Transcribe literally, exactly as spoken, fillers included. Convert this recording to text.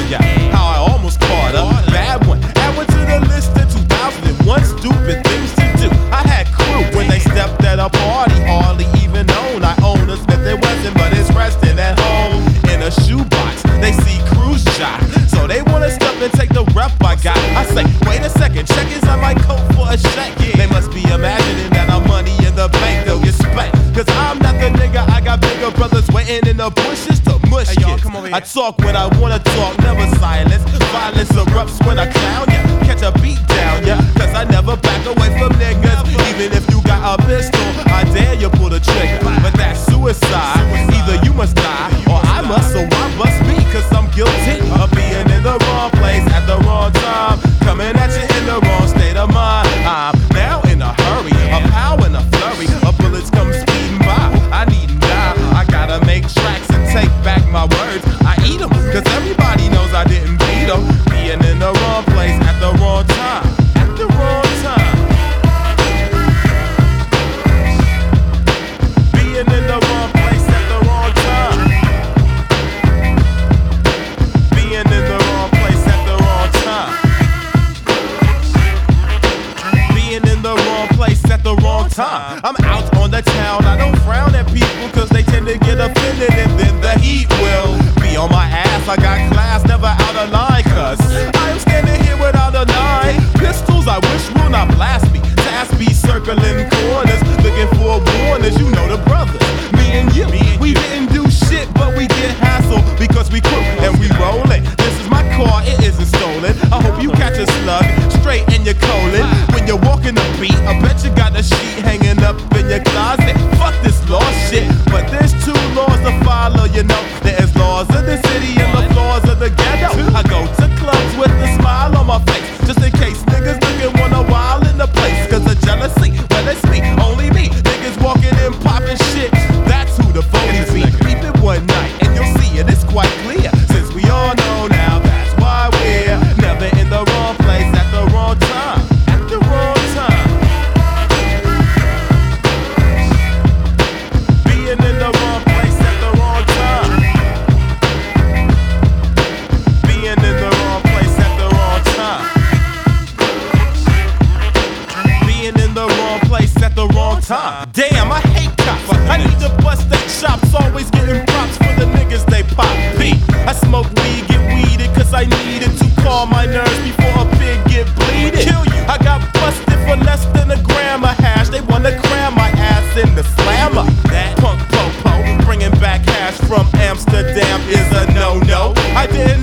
ya. How I almost caught her, bad one. Add one to the list of two thousand one stupid things to do. I had crew when they stepped at a party, hardly even known. I own a Smith and Wesson, but it's resting at home in a shoebox. They see Cruise shot, so they wanna step and take the rep I got. I say, wait a second, check is on my coat for a check. They must be imagining that I'm money in the bank, they'll get spent. Cause I'm not the nigga, I got bigger brothers waiting in the bushes to mush Hey, y'all, kids. come over here. I talk when I wanna talk, never silence. Violence erupts when I clown ya, catch a beat down ya. Cause I never back away from niggas. Even if you got a pistol, I dare you pull the trigger. But that's suicide, either you must die or I must, so I must be. Cause I'm guilty of being in the wrong place at the wrong time, coming at you in the wrong state of mind. I'm now in a hurry, a pow and a flurry, a bullets come speeding by. I need now, I gotta make tracks and take back my words. I eat them, cause everybody knows I didn't beat them. Being in the wrong place at the wrong time, at the wrong time. Being in the wrong place at the wrong time. Being in the wrong place at the wrong time. Being in the wrong place at the wrong time. I'm out on the town, I don't frown at people cause they tend to get offended and then the heat will be on my ass. I got class, never out of line cause I am standing here without a nine. Pistols I wish will not blast me. Task be circling corners, looking for warners. You know the brothers, me and you. We didn't do shit, but we get hassled because we crew and we rollin'. This is my car, it isn't stolen. I hope you catch a slug straight in your colon when you're walking the beat. I bet you got a sheet hanging up in your closet. Fuck this law shit, but there's two laws to follow, you know. There's laws of the city and the laws of the ghetto. I go to clubs with a smile on my face, just in case niggas looking wanna wild in the place. Cause of jealousy, well it's me, only me. Niggas walking in popping shit, that's who the phonies be. Keep it one night and you'll see it, it's quite clear. Since we all know now, that's why we're never in the wrong place at the wrong time. At the wrong time. Being in the wrong place at the wrong time. Being in the wrong place at the wrong time. Being in the wrong place at the wrong time. Damn, I hate cops. I need to bust they chops. Always getting props for the niggas they pop. P. I smoke weed, get weeded, cause I needed to calm my nerves before a pig get bleeded. Kill you. I got busted for less than a gram of hash. They wanna cram my ass in the slammer. That punk popo, bringing back hash from Amsterdam is a no-no. I did